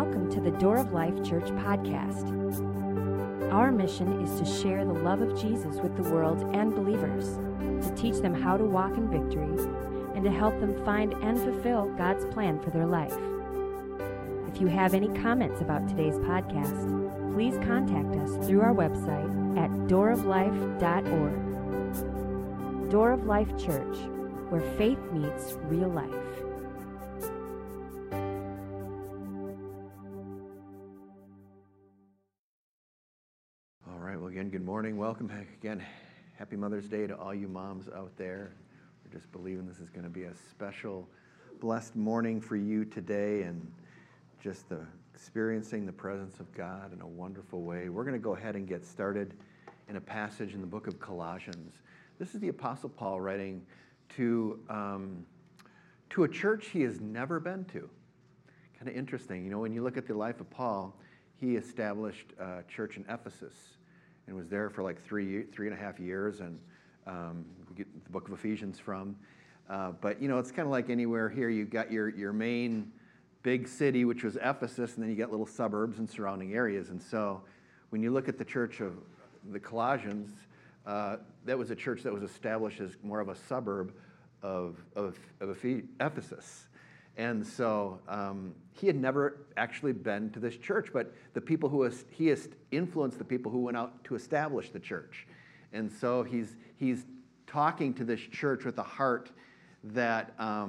welcome to the Door of Life Church podcast. Our mission is to share the love of Jesus with the world and believers, to teach them how to walk in victory, and to help them find and fulfill God's plan for their life. If you have any comments about today's podcast, please contact us through our website at dooroflife.org. Door of Life Church, where faith meets real life. All right, well, again, good morning. Welcome back again. Happy Mother's Day to all you moms out there. We're just believing this is going to be a special, blessed morning for you today, and just experiencing the presence of God in a wonderful way. We're going to go ahead and get started in a passage in the book of Colossians. This is the Apostle Paul writing to a church he has never been to. Kind of interesting. You know, when you look at the life of Paul, he established a church in Ephesus and was there for like three and a half years, and we get the book of Ephesians from. But, you know, it's kind of like anywhere here. You've got your main big city, which was Ephesus, and then you got little suburbs and surrounding areas. And so when you look at the church of the Colossians, that was a church that was established as more of a suburb of Ephesus. And so he had never actually been to this church, but the people he has influenced the people who went out to establish the church. And so he's talking to this church with a heart that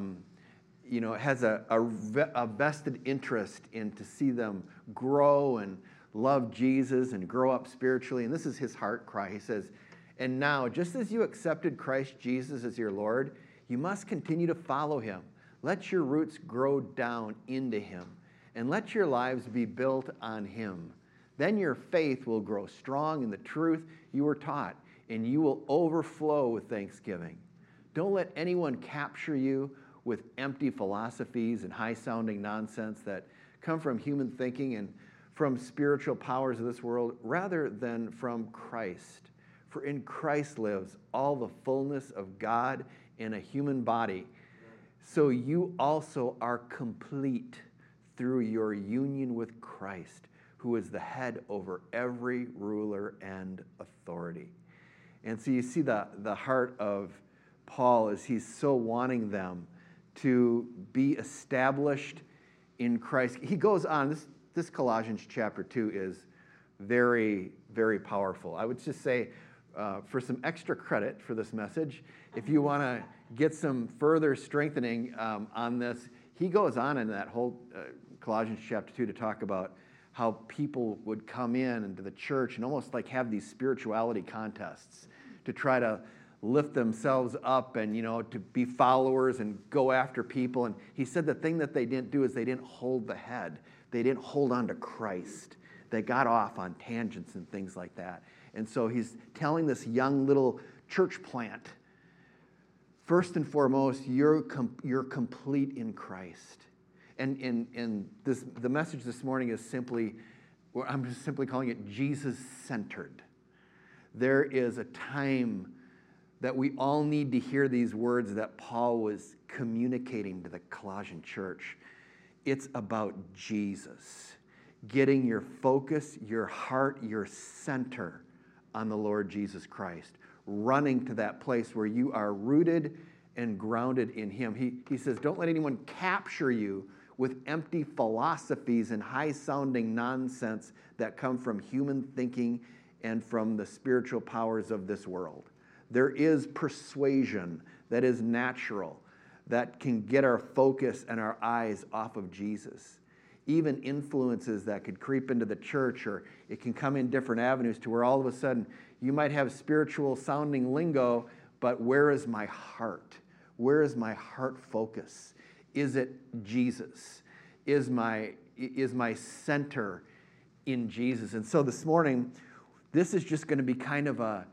has a vested interest in to see them grow and love Jesus and grow up spiritually. And this is his heart cry. He says, "And now, just as you accepted Christ Jesus as your Lord, you must continue to follow him. Let your roots grow down into him, and let your lives be built on him. Then your faith will grow strong in the truth you were taught, and you will overflow with thanksgiving. Don't let anyone capture you with empty philosophies and high-sounding nonsense that come from human thinking and from spiritual powers of this world, rather than from Christ. For in Christ lives all the fullness of God in a human body. So you also are complete through your union with Christ, who is the head over every ruler and authority." And so you see the heart of Paul is he's so wanting them to be established in Christ. He goes on, this Colossians chapter 2 is very, very powerful. I would just say, for some extra credit for this message, if you want to get some further strengthening on this, he goes on in that whole Colossians chapter 2 to talk about how people would come in into the church and almost like have these spirituality contests to try to lift themselves up and, to be followers and go after people. And he said the thing that they didn't do is they didn't hold the head. They didn't hold on to Christ. They got off on tangents and things like that. And so he's telling this young little church plant, first and foremost, you're complete in Christ. And the message this morning is I'm just simply calling it Jesus-centered. There is a time that we all need to hear these words that Paul was communicating to the Colossian church. It's about Jesus. Getting your focus, your heart, your center on the Lord Jesus Christ. Running to that place where you are rooted and grounded in him. He says, don't let anyone capture you with empty philosophies and high-sounding nonsense that come from human thinking and from the spiritual powers of this world. There is persuasion that is natural, that can get our focus and our eyes off of Jesus. Even influences that could creep into the church, or it can come in different avenues to where all of a sudden you might have spiritual sounding lingo, but where is my heart? Where is my heart focus? Is it Jesus? Is my center in Jesus? And so this morning, this is just going to be kind of a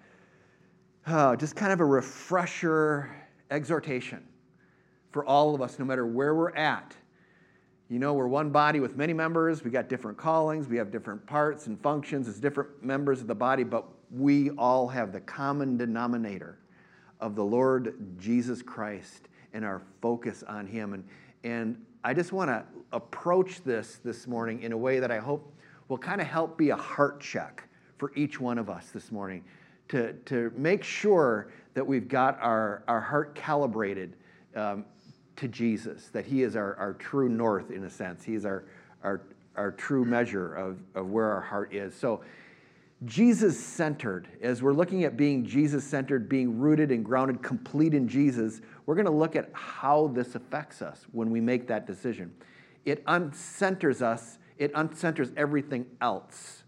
refresher exhortation for all of us, no matter where we're at. We're one body with many members. We got different callings. We have different parts and functions as different members of the body, but we all have the common denominator of the Lord Jesus Christ and our focus on him. And I just want to approach this morning in a way that I hope will kind of help be a heart check for each one of us this morning to make sure that we've got our heart calibrated to Jesus, that he is our true north in a sense. He's our true measure of where our heart is. So Jesus-centered, as we're looking at being Jesus-centered, being rooted and grounded, complete in Jesus, we're going to look at how this affects us when we make that decision. It uncenters us. It uncenters everything else.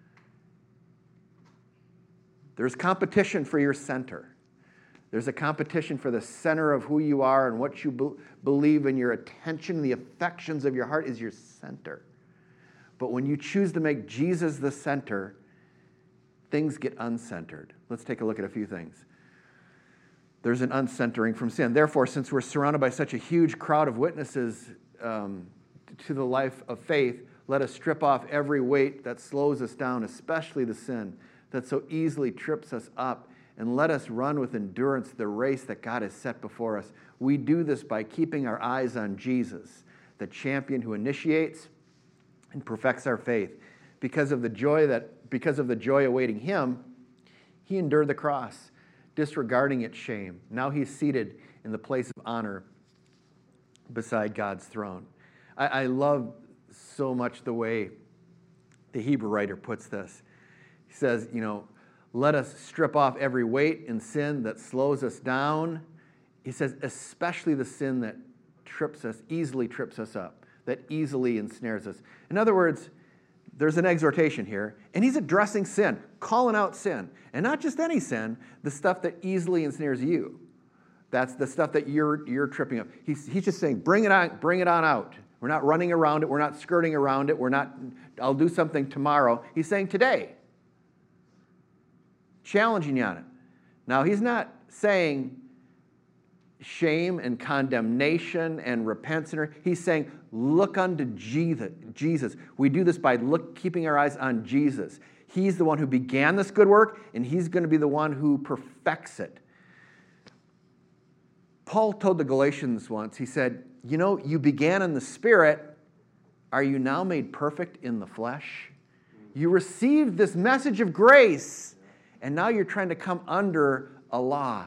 There's competition for your center. There's a competition for the center of who you are and what you believe, and your attention, the affections of your heart is your center. But when you choose to make Jesus the center, things get uncentered. Let's take a look at a few things. There's an uncentering from sin. Therefore, since we're surrounded by such a huge crowd of witnesses to the life of faith, let us strip off every weight that slows us down, especially the sin that so easily trips us up, and let us run with endurance the race that God has set before us. We do this by keeping our eyes on Jesus, the champion who initiates and perfects our faith. Because of the joy awaiting him, he endured the cross, disregarding its shame. Now he's seated in the place of honor beside God's throne. I love so much the way the Hebrew writer puts this. He says, let us strip off every weight and sin that slows us down. He says, especially the sin that easily trips us up, that easily ensnares us. In other words, there's an exhortation here, and he's addressing sin, calling out sin. And not just any sin, the stuff that easily ensnares you. That's the stuff that you're tripping up. He's just saying, bring it on out. We're not running around it. We're not skirting around it. I'll do something tomorrow. He's saying today. Challenging you on it. Now, he's not saying shame and condemnation and repentance. He's saying, look unto Jesus. We do this by keeping our eyes on Jesus. He's the one who began this good work, and he's going to be the one who perfects it. Paul told the Galatians once, he said, you began in the Spirit. Are you now made perfect in the flesh? You received this message of grace, and now you're trying to come under a law.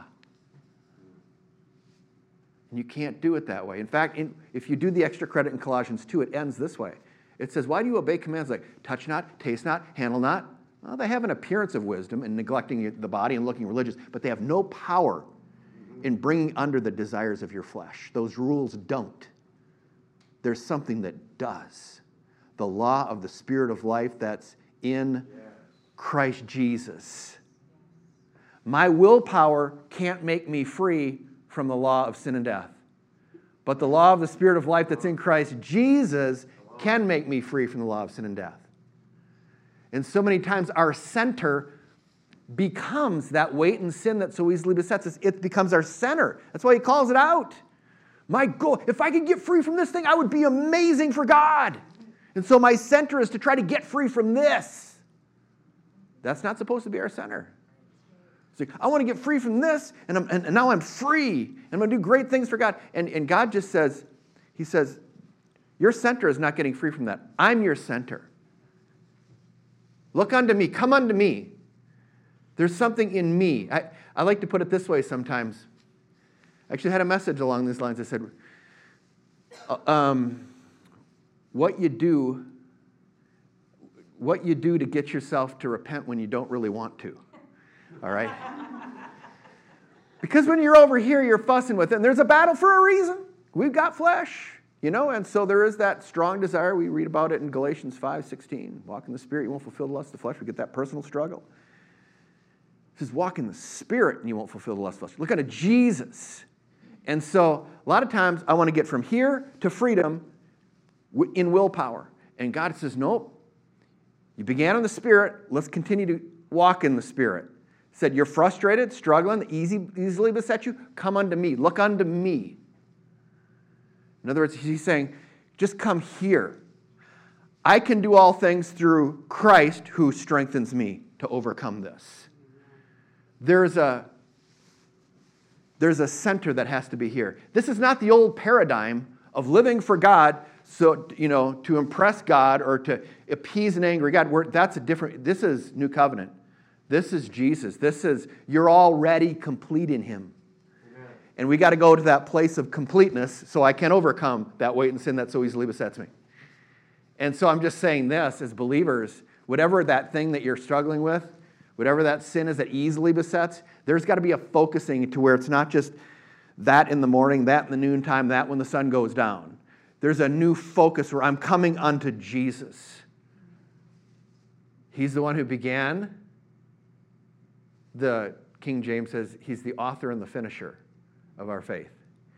And you can't do it that way. In fact, if you do the extra credit in Colossians 2, it ends this way. It says, why do you obey commands like touch not, taste not, handle not? Well, they have an appearance of wisdom in neglecting the body and looking religious, but they have no power in bringing under the desires of your flesh. Those rules don't. There's something that does. The law of the Spirit of life that's in Christ Jesus. My willpower can't make me free from the law of sin and death. But the law of the Spirit of life that's in Christ Jesus can make me free from the law of sin and death. And so many times our center becomes that weight and sin that so easily besets us. It becomes our center. That's why he calls it out. My goal, if I could get free from this thing, I would be amazing for God. And so my center is to try to get free from this. That's not supposed to be our center. It's like, I want to get free from this, and now I'm free. And I'm going to do great things for God. And God just says, he says, your center is not getting free from that. I'm your center. Look unto me. Come unto me. There's something in me. I like to put it this way sometimes. I actually had a message along these lines. I said, what you do to get yourself to repent when you don't really want to. All right? Because when you're over here, you're fussing with it, and there's a battle for a reason. We've got flesh, and so there is that strong desire. We read about it in Galatians 5:16. Walk in the Spirit, you won't fulfill the lust of the flesh. We get that personal struggle. It says, walk in the Spirit, and you won't fulfill the lust of the flesh. Look unto Jesus. And so a lot of times I want to get from here to freedom in willpower. And God says, nope. You began in the Spirit. Let's continue to walk in the Spirit. He said, you're frustrated, struggling, easily beset you. Come unto me. Look unto me. In other words, he's saying, just come here. I can do all things through Christ who strengthens me to overcome this. There's a center that has to be here. This is not the old paradigm of living for God, so, to impress God or to appease an angry God. This is New Covenant. This is Jesus. You're already complete in Him. Amen. And we got to go to that place of completeness so I can overcome that weight and sin that so easily besets me. And so I'm just saying this, as believers, whatever that thing that you're struggling with, whatever that sin is that easily besets, there's got to be a focusing to where it's not just that in the morning, that in the noontime, that when the sun goes down. There's a new focus where I'm coming unto Jesus. He's the one who began. The King James says He's the author and the finisher of our faith.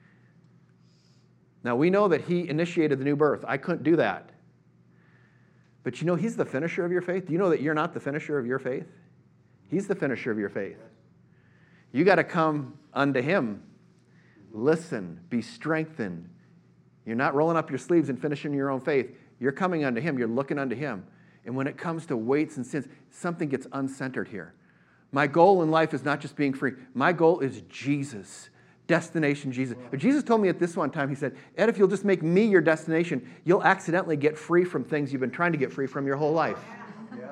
Now, we know that He initiated the new birth. I couldn't do that. But He's the finisher of your faith. Do you know that you're not the finisher of your faith? He's the finisher of your faith. You got to come unto Him. Listen, be strengthened. You're not rolling up your sleeves and finishing your own faith. You're coming unto Him. You're looking unto Him. And when it comes to weights and sins, something gets uncentered here. My goal in life is not just being free. My goal is Jesus. Destination Jesus. Jesus told me at this one time, He said, Ed, if you'll just make me your destination, you'll accidentally get free from things you've been trying to get free from your whole life. Yeah.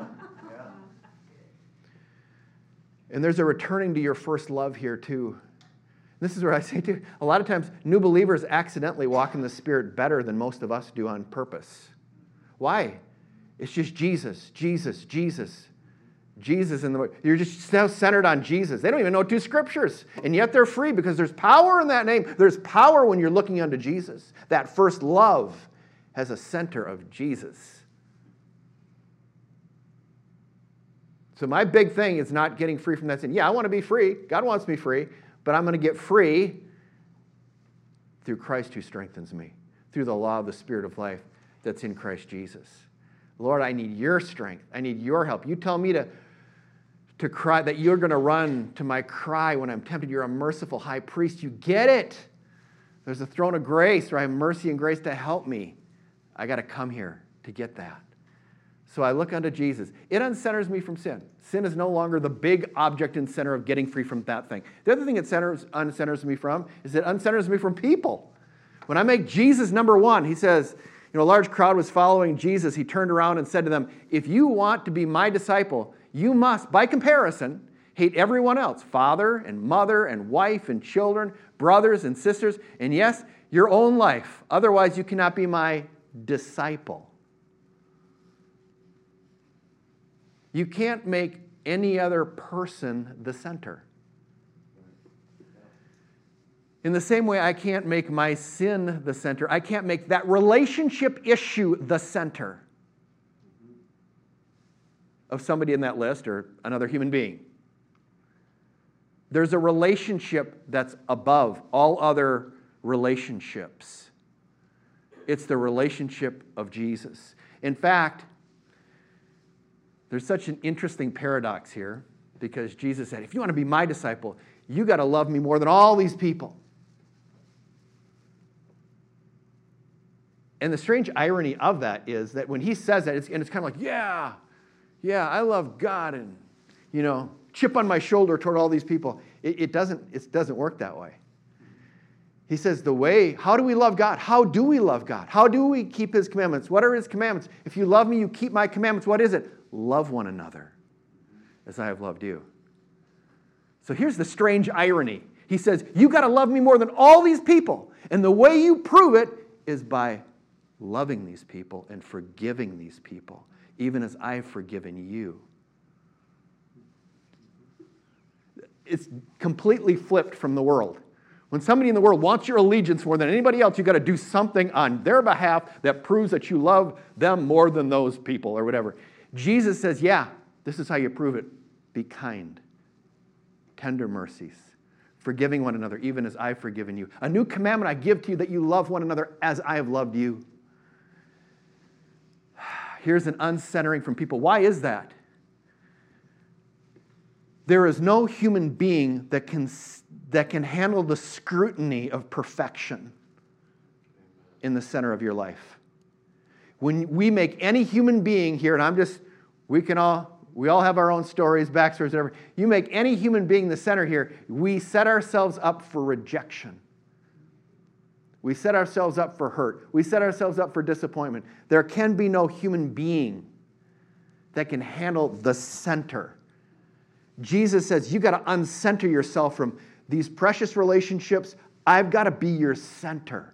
And there's a returning to your first love here too. This is where I say too, a lot of times new believers accidentally walk in the Spirit better than most of us do on purpose. Why? It's just Jesus, Jesus, Jesus. Jesus in the Word. You're just so centered on Jesus. They don't even know 2 scriptures. And yet they're free because there's power in that name. There's power when you're looking unto Jesus. That first love has a center of Jesus. So my big thing is not getting free from that sin. Yeah, I want to be free. God wants me free. But I'm going to get free through Christ who strengthens me, through the law of the Spirit of life that's in Christ Jesus. Lord, I need your strength. I need your help. You tell me to cry, that you're going to run to my cry when I'm tempted. You're a merciful high priest. You get it. There's a throne of grace where I have mercy and grace to help me. I got to come here to get that. So I look unto Jesus. It uncenters me from sin. Sin is no longer the big object and center of getting free from that thing. The other thing it uncenters me from is it uncenters me from people. When I make Jesus number one, He says, a large crowd was following Jesus. He turned around and said to them, if you want to be my disciple, you must, by comparison, hate everyone else, father and mother and wife and children, brothers and sisters, and yes, your own life. Otherwise, you cannot be my disciple. You can't make any other person the center. In the same way, I can't make my sin the center. I can't make that relationship issue the center of somebody in that list or another human being. There's a relationship that's above all other relationships. It's the relationship of Jesus. In fact, there's such an interesting paradox here because Jesus said, if you want to be my disciple, you got to love me more than all these people. And the strange irony of that is that when He says that, it's kind of like, yeah, I love God and, chip on my shoulder toward all these people. It doesn't work that way. He says how do we love God? How do we love God? How do we keep His commandments? What are His commandments? If you love me, you keep my commandments. What is it? Love one another as I have loved you. So here's the strange irony. He says, you got to love me more than all these people. And the way you prove it is by loving these people and forgiving these people, even as I've forgiven you. It's completely flipped from the world. When somebody in the world wants your allegiance more than anybody else, you've got to do something on their behalf that proves that you love them more than those people or whatever. Jesus says, yeah, this is how you prove it. Be kind, tender mercies, forgiving one another, even as I've forgiven you. A new commandment I give to you, that you love one another as I have loved you. Here's an uncentering from people. Why is that? There is no human being that can handle the scrutiny of perfection in the center of your life. When we make any human being here, and we all have our own stories, backstories, whatever. You make any human being the center here, we set ourselves up for rejection. We set ourselves up for hurt. We set ourselves up for disappointment. There can be no human being that can handle the center. Jesus says, you got to uncenter yourself from these precious relationships. I've got to be your center.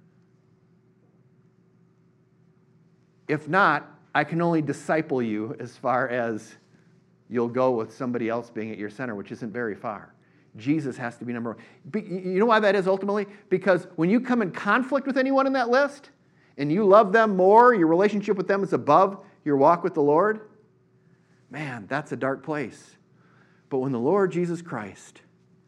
If not, I can only disciple you as far as you'll go with somebody else being at your center, which isn't very far. Jesus has to be number one. You know why that is ultimately? Because when you come in conflict with anyone in that list, and you love them more, your relationship with them is above your walk with the Lord, man, that's a dark place. But when the Lord Jesus Christ,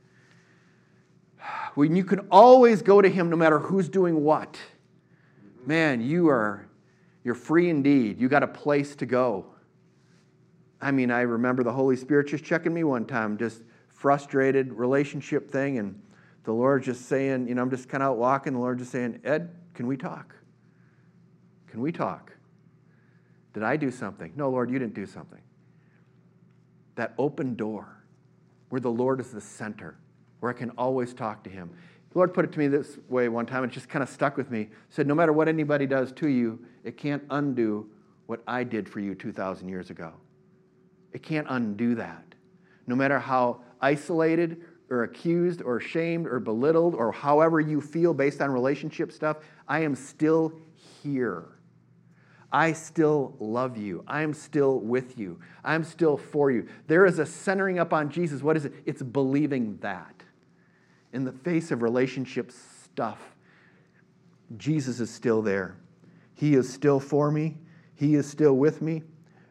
when you can always go to Him no matter who's doing what, man, you're free indeed. You got a place to go. I mean, I remember the Holy Spirit just checking me one time, just frustrated relationship thing, and the Lord just saying, I'm just kind of out walking, the Lord just saying, Ed, can we talk? Can we talk? Did I do something? No, Lord, you didn't do something. That open door where the Lord is the center, where I can always talk to Him. The Lord put it to me this way one time, and it just kind of stuck with me. He said, no matter what anybody does to you, it can't undo what I did for you 2,000 years ago. It can't undo that. No matter how isolated or accused or shamed or belittled or however you feel based on relationship stuff, I am still here. I still love you. I am still with you. I'm still for you. There is a centering up on Jesus. What is it? It's believing that. In the face of relationship stuff, Jesus is still there. He is still for me. He is still with me.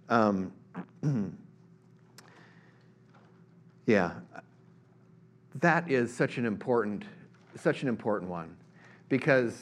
Yeah, that is such an important one, because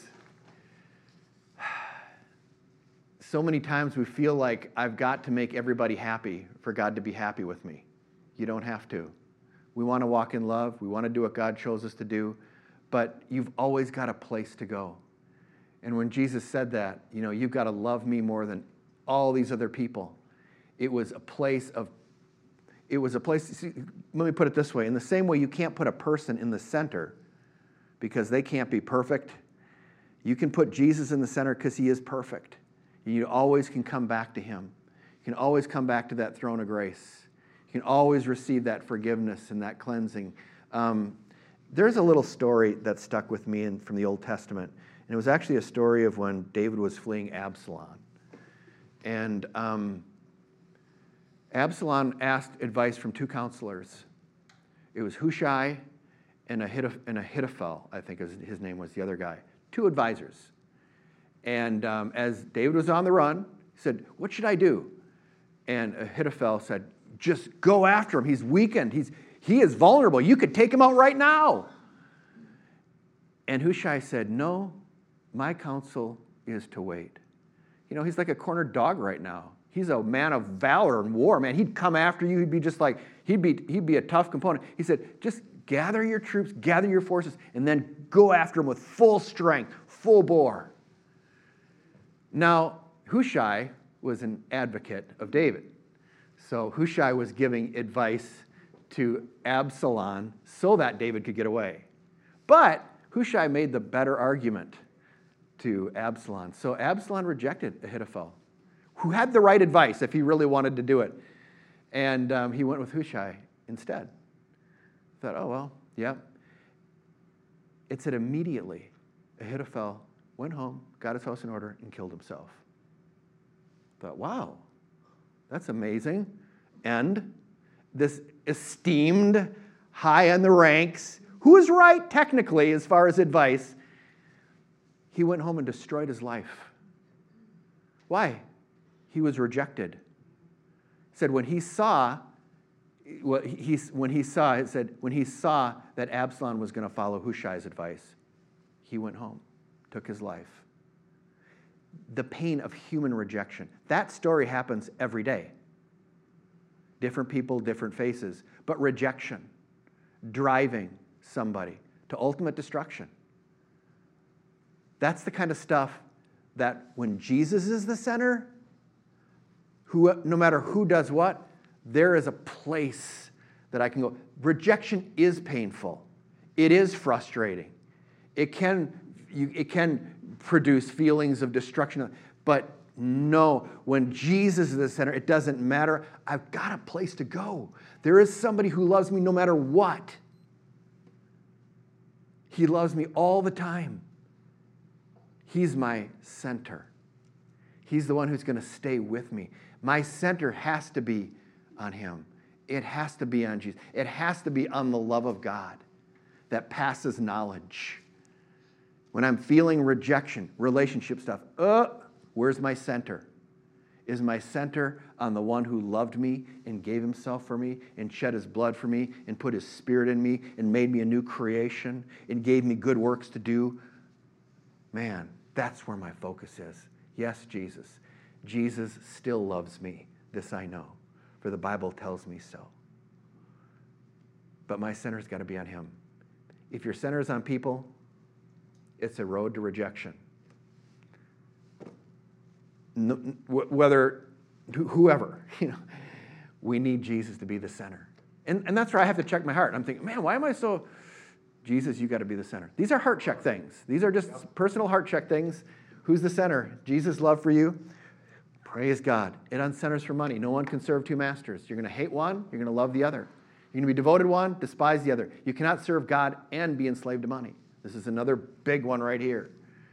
so many times we feel like I've got to make everybody happy for God to be happy with me. You don't have to. We want to walk in love. We want to do what God chose us to do, but you've always got a place to go. And when Jesus said that, you've got to love me more than all these other people. It was a place, see, let me put it this way. In the same way you can't put a person in the center because they can't be perfect, you can put Jesus in the center because He is perfect. You always can come back to Him. You can always come back to that throne of grace. You can always receive that forgiveness and that cleansing. There's a little story that stuck with me from the Old Testament, and it was actually a story of when David was fleeing Absalom. And Absalom asked advice from two counselors. It was Hushai and Ahithophel, I think his name was, the other guy. Two advisors. And as David was on the run, he said, what should I do? And Ahithophel said, just go after him. He's weakened. He is vulnerable. You could take him out right now. And Hushai said, no, my counsel is to wait. He's like a cornered dog right now. He's a man of valor and war, man. He'd come after you. He'd be just like, he'd be a tough component. He said, just gather your troops, gather your forces, and then go after him with full strength, full bore. Now, Hushai was an advocate of David. So Hushai was giving advice to Absalom so that David could get away. But Hushai made the better argument to Absalom. So Absalom rejected Ahithophel, who had the right advice if he really wanted to do it. And he went with Hushai instead. Thought, oh, well, yeah. It said immediately Ahithophel went home, got his house in order, and killed himself. Thought, wow, that's amazing. And this esteemed, high in the ranks, who is right technically as far as advice, he went home and destroyed his life. Why? He was rejected. It said when he saw that Absalom was going to follow Hushai's advice, he went home, took his life. The pain of human rejection. That story happens every day. Different people, different faces, but rejection, driving somebody to ultimate destruction. That's the kind of stuff that when Jesus is the center, no matter who does what, there is a place that I can go. Rejection is painful. It is frustrating. It can it can produce feelings of destruction. But no, when Jesus is the center, it doesn't matter. I've got a place to go. There is somebody who loves me no matter what. He loves me all the time. He's my center. He's the one who's going to stay with me. My center has to be on him. It has to be on Jesus. It has to be on the love of God that passes knowledge. When I'm feeling rejection, relationship stuff, where's my center? Is my center on the one who loved me and gave himself for me and shed his blood for me and put his spirit in me and made me a new creation and gave me good works to do? Man, that's where my focus is. Yes, Jesus. Jesus still loves me. This I know, for the Bible tells me so. But my center's got to be on him. If your center is on people, it's a road to rejection. Whether, whoever, we need Jesus to be the center. And that's where I have to check my heart. I'm thinking, man, why am I so... Jesus, you got to be the center. These are heart check things. These are just personal heart check things. Who's the center? Jesus' love for you. Praise God. It uncenters for money. No one can serve two masters. You're going to hate one, you're going to love the other. You're going to be devoted to one, despise the other. You cannot serve God and be enslaved to money. This is another big one right here.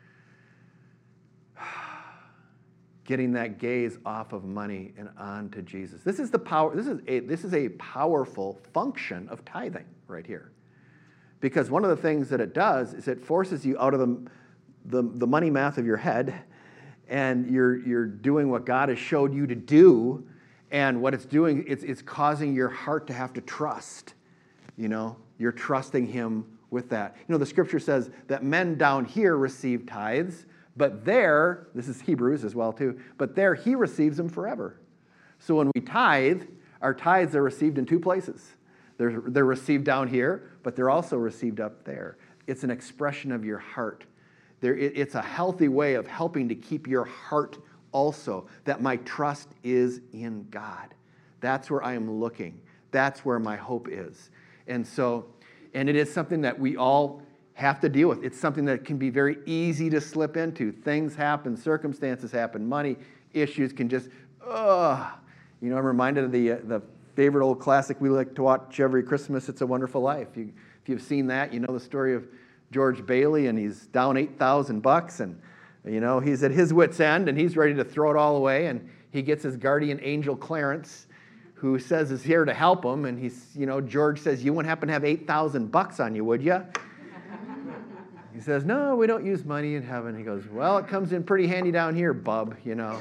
Getting that gaze off of money and on to Jesus. This is the power. This is a powerful function of tithing right here. Because one of the things that it does is it forces you out of the money math of your head, and you're doing what God has showed you to do, and what it's doing, it's causing your heart to have to trust. You're trusting him with that. The scripture says that men down here receive tithes, but there, this is Hebrews as well too, but there he receives them forever. So when we tithe, our tithes are received in two places. They're received down here, but they're also received up there. It's an expression of your heart. It's a healthy way of helping to keep your heart also, that my trust is in God. That's where I am looking. That's where my hope is. And it is something that we all have to deal with. It's something that can be very easy to slip into. Things happen, circumstances happen, money issues can just, I'm reminded of the favorite old classic we like to watch every Christmas, It's a Wonderful Life. If you've seen that, you know the story of George Bailey, and he's down $8,000, and he's at his wit's end, and he's ready to throw it all away, and he gets his guardian angel Clarence, who says is here to help him, and George says, you wouldn't happen to have $8,000 on you, would you? He says, no, we don't use money in heaven. He goes, well, it comes in pretty handy down here, bub,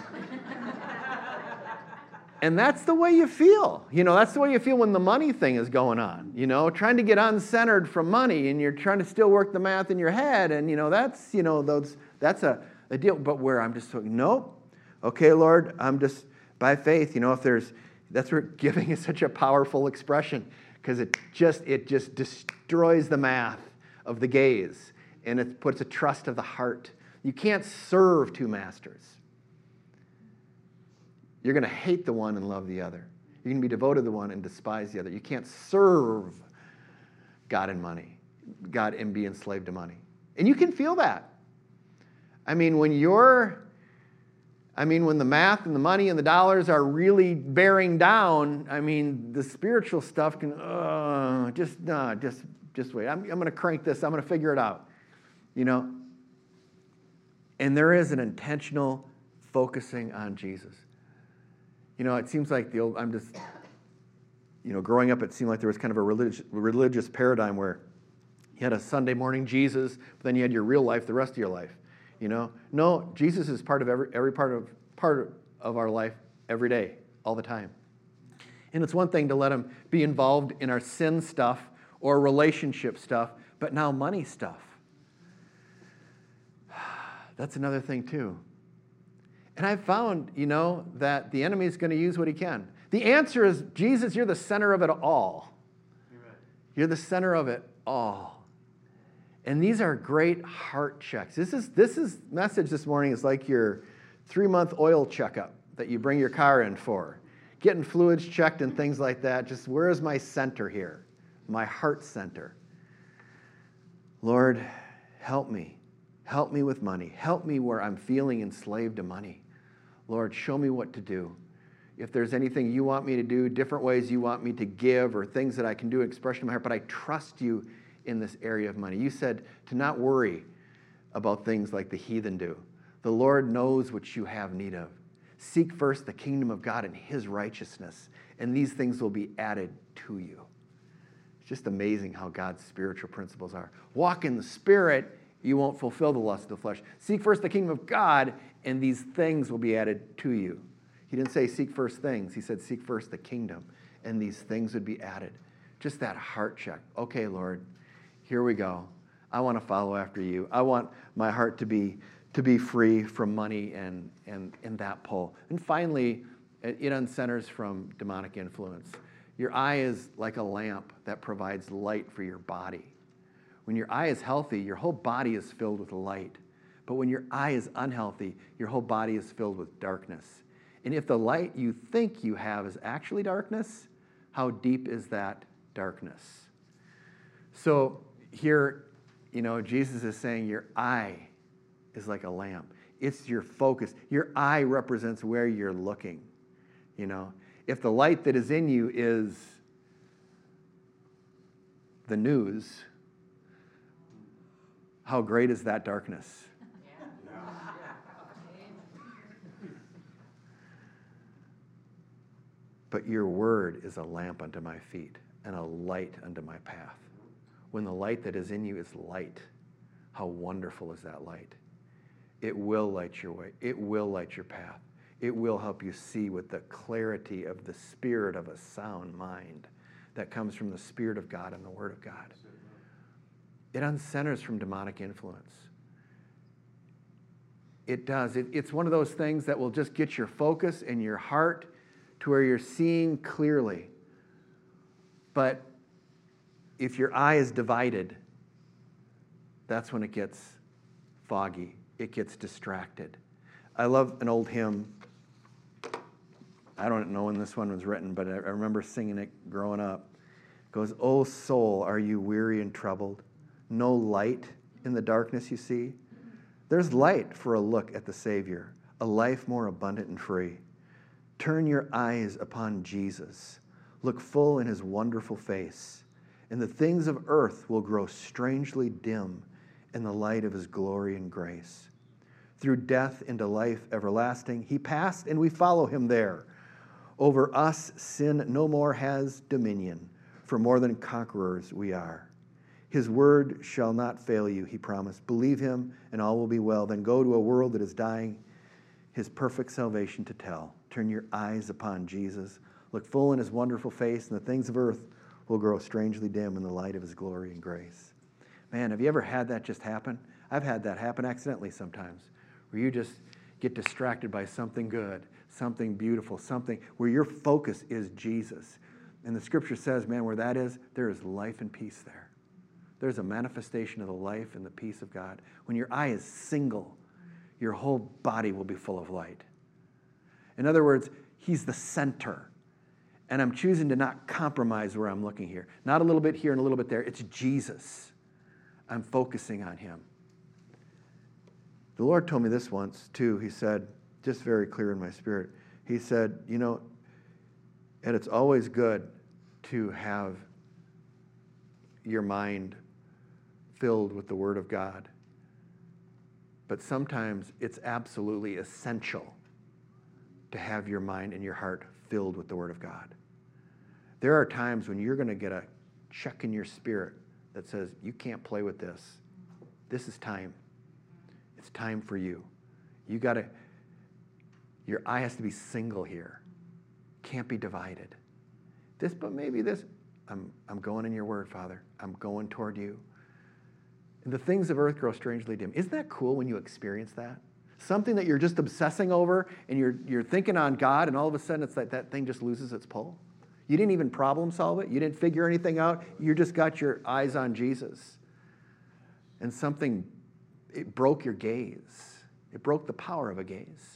And that's the way you feel. That's the way you feel when the money thing is going on. Trying to get uncentered from money, and you're trying to still work the math in your head, and that's a deal. But where I'm just like, nope. Okay, Lord, I'm just by faith. That's where giving is such a powerful expression, because it just destroys the math of the gaze, and it puts a trust of the heart. You can't serve two masters. You're going to hate the one and love the other. You're going to be devoted to the one and despise the other. You can't serve God and money, God and be enslaved to money. And you can feel that. When the math and the money and the dollars are really bearing down, the spiritual stuff can, just wait. I'm going to crank this. I'm going to figure it out. And there is an intentional focusing on Jesus. It seems like growing up, it seemed like there was kind of a religious paradigm where you had a Sunday morning Jesus, but then you had your real life the rest of your life. No, Jesus is part of every part of our life every day, all the time. And it's one thing to let him be involved in our sin stuff or relationship stuff, but now money stuff. That's another thing too. And I've found, that the enemy is going to use what he can. The answer is, Jesus, you're the center of it all. Amen. You're the center of it all. And these are great heart checks. This message this morning is like your 3-month oil checkup that you bring your car in for. Getting fluids checked and things like that. Just where is my center here? My heart center. Lord, help me. Help me with money. Help me where I'm feeling enslaved to money. Lord, show me what to do. If there's anything you want me to do, different ways you want me to give, or things that I can do, expression of my heart, but I trust you in this area of money. You said to not worry about things like the heathen do. The Lord knows what you have need of. Seek first the kingdom of God and his righteousness, and these things will be added to you. It's just amazing how God's spiritual principles are. Walk in the Spirit, you won't fulfill the lust of the flesh. Seek first the kingdom of God, and these things will be added to you. He didn't say seek first things. He said seek first the kingdom, and these things would be added. Just that heart check. Okay, Lord, here we go. I want to follow after you. I want my heart to be free from money and that pull. And finally, it uncenters from demonic influence. Your eye is like a lamp that provides light for your body. When your eye is healthy, your whole body is filled with light. But when your eye is unhealthy, your whole body is filled with darkness. And if the light you think you have is actually darkness, how deep is that darkness? So here, Jesus is saying your eye is like a lamp. It's your focus. Your eye represents where you're looking. If the light that is in you is the news, how great is that darkness? But your word is a lamp unto my feet and a light unto my path. When the light that is in you is light, how wonderful is that light? It will light your way. It will light your path. It will help you see with the clarity of the spirit of a sound mind that comes from the Spirit of God and the Word of God. It uncenters from demonic influence. It does. It's one of those things that will just get your focus and your heart to where you're seeing clearly. But if your eye is divided, that's when it gets foggy. It gets distracted. I love an old hymn. I don't know when this one was written, but I remember singing it growing up. It goes, "O soul, are you weary and troubled? No light in the darkness you see? There's light for a look at the Savior, a life more abundant and free. Turn your eyes upon Jesus. Look full in his wonderful face, and the things of earth will grow strangely dim in the light of his glory and grace. Through death into life everlasting, he passed, and we follow him there. Over us sin no more has dominion, for more than conquerors we are. His word shall not fail you, he promised. Believe him, and all will be well. Then go to a world that is dying, his perfect salvation to tell. Turn your eyes upon Jesus. Look full in his wonderful face, and the things of earth will grow strangely dim in the light of his glory and grace." Man, have you ever had that just happen? I've had that happen accidentally sometimes, where you just get distracted by something good, something beautiful, something where your focus is Jesus. And the scripture says, man, where that is, there is life and peace there. There's a manifestation of the life and the peace of God. When your eye is single, your whole body will be full of light. In other words, he's the center. And I'm choosing to not compromise where I'm looking here. Not a little bit here and a little bit there. It's Jesus. I'm focusing on him. The Lord told me this once, too. He said, just very clear in my spirit, he said, and it's always good to have your mind filled with the Word of God. But sometimes it's absolutely essential to have your mind and your heart filled with the Word of God. There are times when you're going to get a check in your spirit that says, you can't play with this. This is time. It's time for you. Your eye has to be single here. Can't be divided. This, but maybe this. I'm going in your word, Father. I'm going toward you. And the things of earth grow strangely dim. Isn't that cool when you experience that? Something that you're just obsessing over and you're thinking on God, and all of a sudden it's like that thing just loses its pull. You didn't even problem solve it. You didn't figure anything out. You just got your eyes on Jesus. And it broke your gaze. It broke the power of a gaze.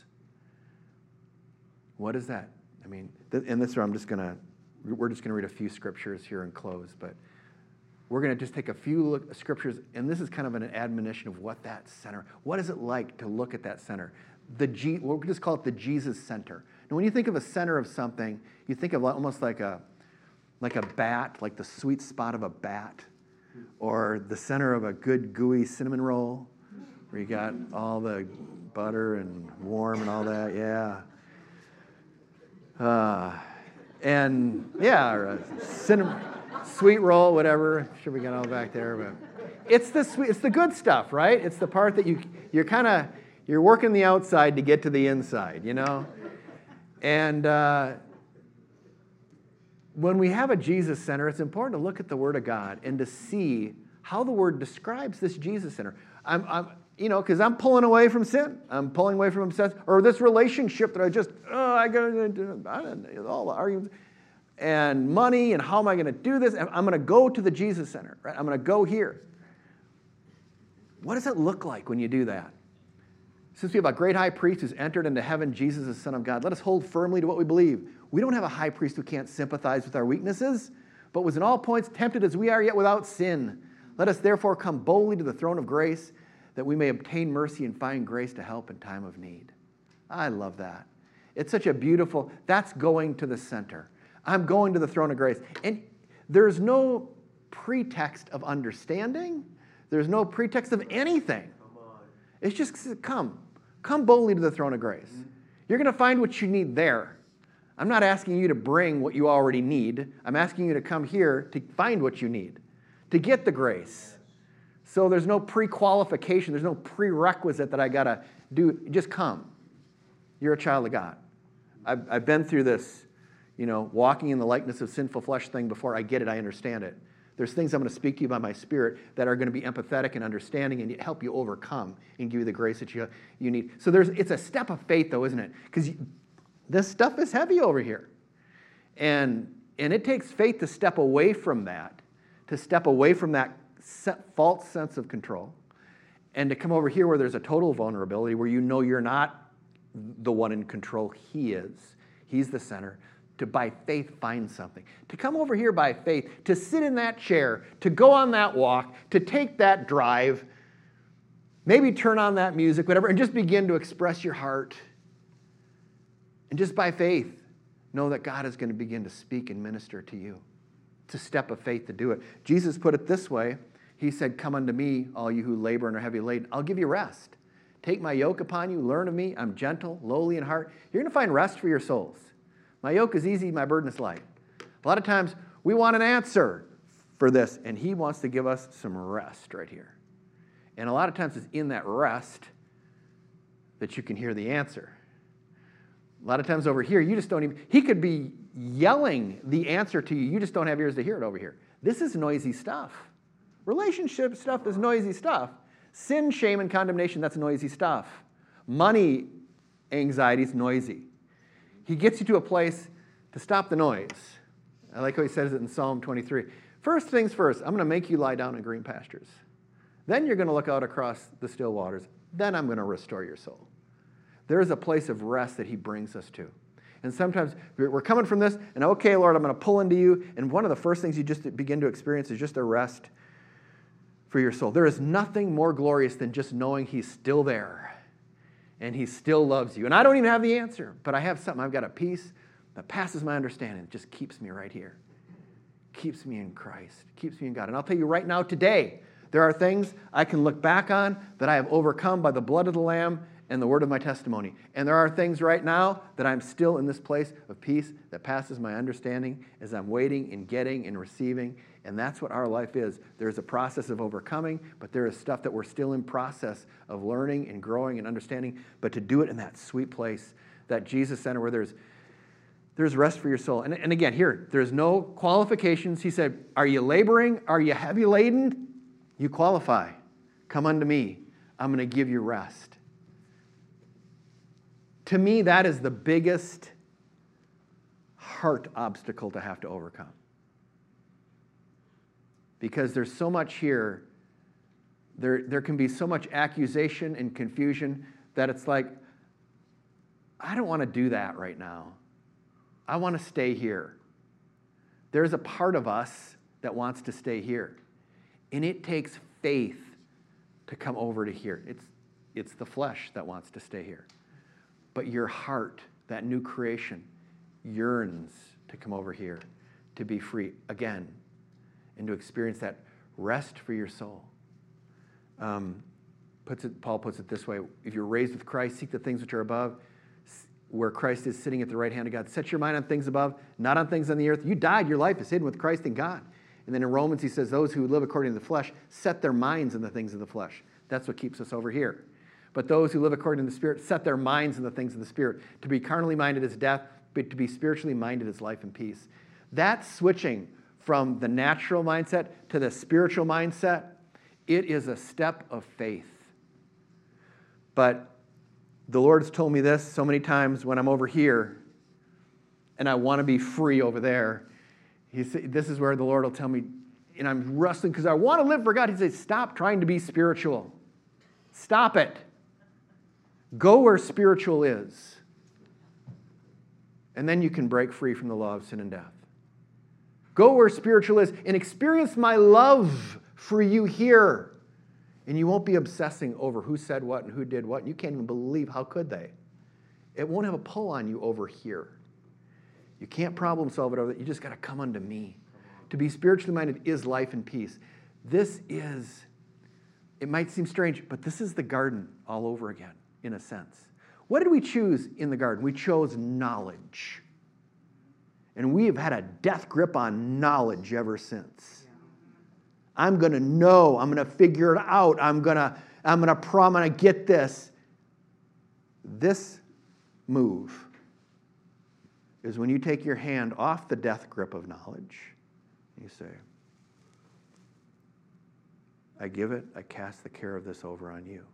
What is that? I mean, and this is where we're just going to read a few scriptures here and close, but we're going to just take a few scriptures, and this is kind of an admonition of what that center, what is it like to look at that center? We'll just call it the Jesus center. Now, when you think of a center of something, you think of almost like a bat, like the sweet spot of a bat, or the center of a good gooey cinnamon roll, where you got all the butter and warm and all that, yeah. Or a cinnamon, sweet roll, whatever. I'm sure we got all back there, but it's the good stuff, right? It's the part that you're working the outside to get to the inside, you know? And when we have a Jesus center, it's important to look at the Word of God and to see how the Word describes this Jesus center. Because I'm pulling away from sin. I'm pulling away from obsession, or this relationship that I got all the arguments and money, and how am I going to do this? I'm going to go to the Jesus center, right? I'm going to go here. What does it look like when you do that? Since we have a great high priest who's entered into heaven, Jesus, the Son of God, let us hold firmly to what we believe. We don't have a high priest who can't sympathize with our weaknesses, but was in all points tempted as we are, yet without sin. Let us therefore come boldly to the throne of grace, that we may obtain mercy and find grace to help in time of need. I love that. It's such a beautiful, that's going to the center. I'm going to the throne of grace. And there's no pretext of understanding. There's no pretext of anything. It's just come boldly to the throne of grace. You're going to find what you need there. I'm not asking you to bring what you already need. I'm asking you to come here to find what you need, to get the grace. So there's no pre-qualification. There's no prerequisite that I got to do. Just come. You're a child of God. I've been through this, walking in the likeness of sinful flesh thing before. I get it. I understand it. There's things I'm going to speak to you by my Spirit that are going to be empathetic and understanding and help you overcome and give you the grace that you need. So it's a step of faith, though, isn't it? Because this stuff is heavy over here. And it takes faith to step away from that false sense of control, and to come over here where there's a total vulnerability, where you're not the one in control. He is. He's the center. To by faith find something. To come over here by faith, to sit in that chair, to go on that walk, to take that drive, maybe turn on that music, whatever, and just begin to express your heart. And just by faith, know that God is going to begin to speak and minister to you. It's a step of faith to do it. Jesus put it this way. He said, "Come unto me, all you who labor and are heavy laden. I'll give you rest. Take my yoke upon you. Learn of me. I'm gentle, lowly in heart." You're going to find rest for your souls. My yoke is easy, my burden is light. A lot of times we want an answer for this, and he wants to give us some rest right here. And a lot of times it's in that rest that you can hear the answer. A lot of times over here, you just don't even, he could be yelling the answer to you. You just don't have ears to hear it over here. This is noisy stuff. Relationship stuff is noisy stuff. Sin, shame, and condemnation, that's noisy stuff. Money anxiety is noisy. He gets you to a place to stop the noise. I like how he says it in Psalm 23. First things first, I'm going to make you lie down in green pastures. Then you're going to look out across the still waters. Then I'm going to restore your soul. There is a place of rest that he brings us to. And sometimes we're coming from this, and okay, Lord, I'm going to pull into you. And one of the first things you just begin to experience is just a rest for your soul. There is nothing more glorious than just knowing he's still there. And he still loves you. And I don't even have the answer, but I have something. I've got a peace that passes my understanding. It just keeps me right here. Keeps me in Christ. Keeps me in God. And I'll tell you right now, today, there are things I can look back on that I have overcome by the blood of the Lamb and the word of my testimony. And there are things right now that I'm still in this place of peace that passes my understanding as I'm waiting and getting and receiving. And that's what our life is. There's a process of overcoming, but there is stuff that we're still in process of learning and growing and understanding. But to do it in that sweet place, that Jesus center where there's rest for your soul. And again, here, there's no qualifications. He said, are you laboring? Are you heavy laden? You qualify. Come unto me. I'm going to give you rest. To me, that is the biggest heart obstacle to have to overcome. Because there's so much here, there can be so much accusation and confusion that it's like, I don't want to do that right now. I want to stay here. There's a part of us that wants to stay here. And it takes faith to come over to here. It's the flesh that wants to stay here. But your heart, that new creation, yearns to come over here, to be free again, and to experience that rest for your soul. Paul puts it this way: if you're raised with Christ, seek the things which are above, where Christ is sitting at the right hand of God. Set your mind on things above, not on things on the earth. You died, your life is hidden with Christ in God. And then in Romans he says, those who live according to the flesh set their minds on the things of the flesh. That's what keeps us over here. But those who live according to the Spirit set their minds on the things of the Spirit. To be carnally minded is death, but to be spiritually minded is life and peace. That switching from the natural mindset to the spiritual mindset, it is a step of faith. But the Lord's told me this so many times when I'm over here and I want to be free over there. This is where the Lord will tell me, and I'm wrestling because I want to live for God. He says, stop trying to be spiritual. Stop it. Go where spiritual is. And then you can break free from the law of sin and death. Go where spiritual is and experience my love for you here. And you won't be obsessing over who said what and who did what. And you can't even believe, how could they? It won't have a pull on you over here. You can't problem solve it over there. You just got to come unto me. To be spiritually minded is life and peace. This is, it might seem strange, but this is the garden all over again, in a sense. What did we choose in the garden? We chose knowledge. And we have had a death grip on knowledge ever since. I'm going to know. I'm going to figure it out. I'm going to get this. This move is when you take your hand off the death grip of knowledge. You say, I give it, I cast the care of this over on you.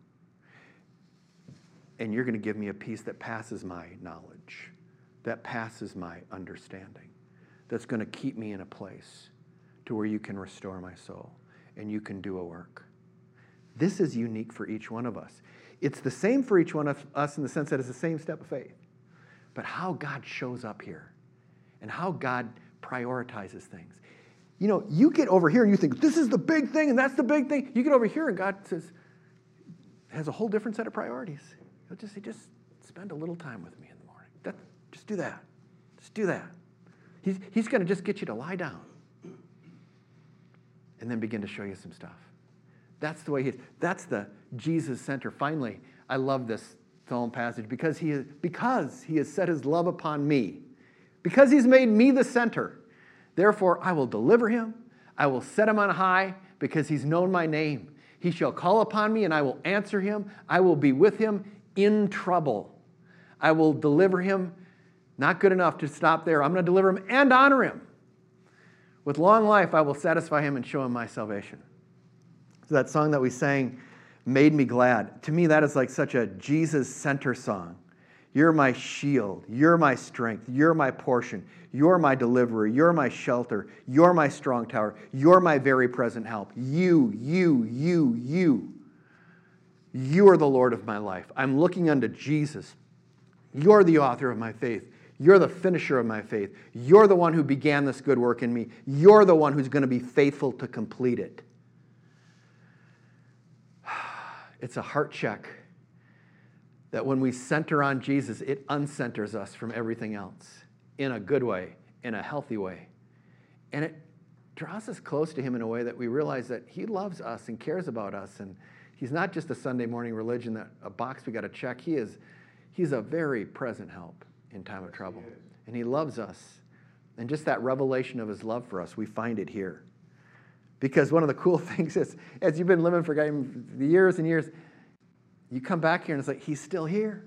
And you're going to give me a peace that passes my knowledge, that passes my understanding, that's going to keep me in a place to where you can restore my soul and you can do a work. This is unique for each one of us. It's the same for each one of us in the sense that it's the same step of faith. But how God shows up here and how God prioritizes things. You know, you get over here and you think, this is the big thing and that's the big thing. You get over here and God has a whole different set of priorities. He'll just say, just spend a little time with me in the morning. Just do that. Just do that. He's going to just get you to lie down and then begin to show you some stuff. That's the way he is. That's the Jesus center. Finally, I love this Psalm passage because he has set his love upon me, because he's made me the center. Therefore, I will deliver him. I will set him on high because he's known my name. He shall call upon me and I will answer him. I will be with him in trouble. I will deliver him. Not good enough to stop there. I'm going to deliver him and honor him. With long life, I will satisfy him and show him my salvation. So that song that we sang made me glad. To me, that is like such a Jesus center song. You're my shield. You're my strength. You're my portion. You're my deliverer. You're my shelter. You're my strong tower. You're my very present help. You are the Lord of my life. I'm looking unto Jesus. You're the author of my faith. You're the finisher of my faith. You're the one who began this good work in me. You're the one who's going to be faithful to complete it. It's a heart check that when we center on Jesus, it uncenters us from everything else in a good way, in a healthy way. And it draws us close to him in a way that we realize that he loves us and cares about us. And he's not just a Sunday morning religion, that a box we got to check. He's a very present help in time of trouble. And he loves us. And just that revelation of his love for us, we find it here. Because one of the cool things is, as you've been living for God the years and years, you come back here and it's like, he's still here.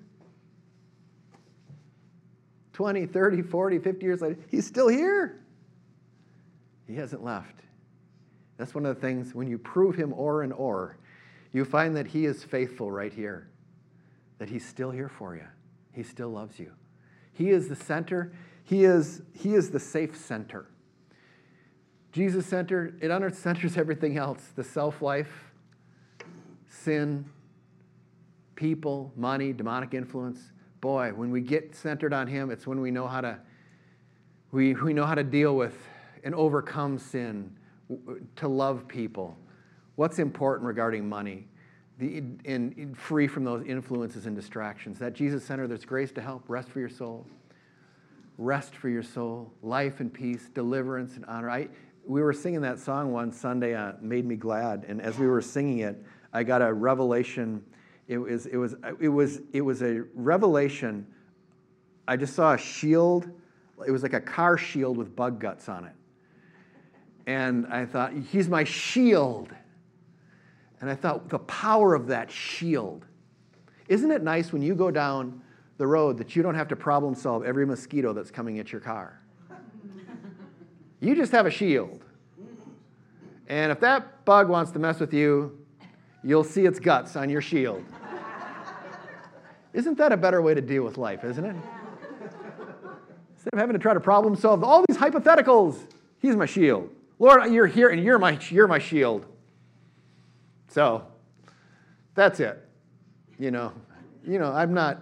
20, 30, 40, 50 years later, he's still here. He hasn't left. That's one of the things, when you prove him o'er and o'er, you find that he is faithful right here. That he's still here for you. He still loves you. He is the center. He is the safe center. Jesus center, it centers everything else. The self-life, sin, people, money, demonic influence. Boy, when we get centered on him, it's when we know how to we know how to deal with and overcome sin, to love people, what's important regarding money, free from those influences and distractions. That Jesus Center, there's grace to help, rest for your soul. Rest for your soul, life and peace, deliverance and honor. We were singing that song one Sunday, Made Me Glad, and as we were singing it, I got a revelation. It was a revelation. I just saw a shield. It was like a car shield with bug guts on it. And I thought, he's my shield. And I thought, the power of that shield. Isn't it nice when you go down the road that you don't have to problem solve every mosquito that's coming at your car? You just have a shield. And if that bug wants to mess with you, you'll see its guts on your shield. Isn't that a better way to deal with life, isn't it? Instead of having to try to problem solve all these hypotheticals, he's my shield. Lord, you're here and you're my shield. So that's it. I'm not,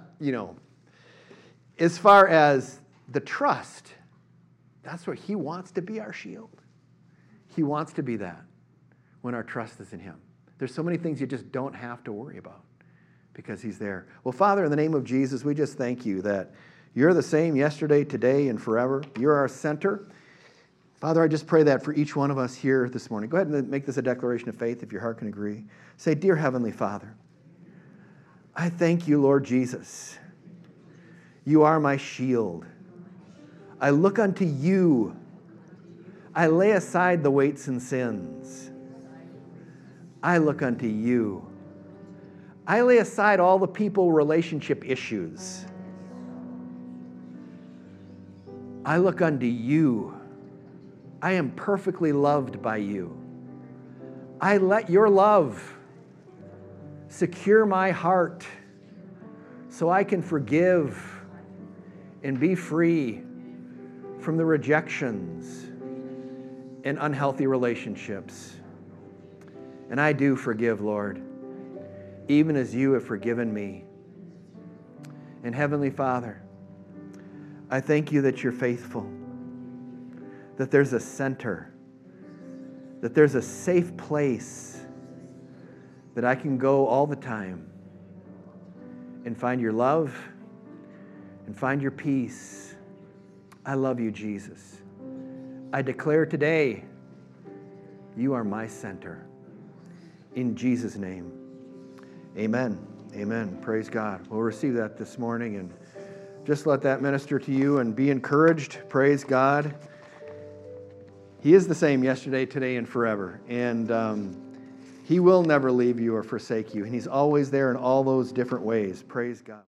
as far as the trust, that's what he wants to be, our shield. He wants to be that when our trust is in him. There's so many things you just don't have to worry about because he's there. Well, Father, in the name of Jesus, we just thank you that you're the same yesterday, today, and forever. You're our center. Father, I just pray that for each one of us here this morning. Go ahead and make this a declaration of faith if your heart can agree. Say, Dear Heavenly Father, I thank you, Lord Jesus. You are my shield. I look unto you. I lay aside the weights and sins. I look unto you. I lay aside all the people relationship issues. I look unto you. I am perfectly loved by you. I let your love secure my heart so I can forgive and be free from the rejections and unhealthy relationships. And I do forgive, Lord, even as you have forgiven me. And Heavenly Father, I thank you that you're faithful, that there's a center, that there's a safe place that I can go all the time and find your love and find your peace. I love you, Jesus. I declare today, you are my center. In Jesus' name, amen. Amen. Praise God. We'll receive that this morning and just let that minister to you and be encouraged. Praise God. He is the same yesterday, today, and forever. And he will never leave you or forsake you. And he's always there in all those different ways. Praise God.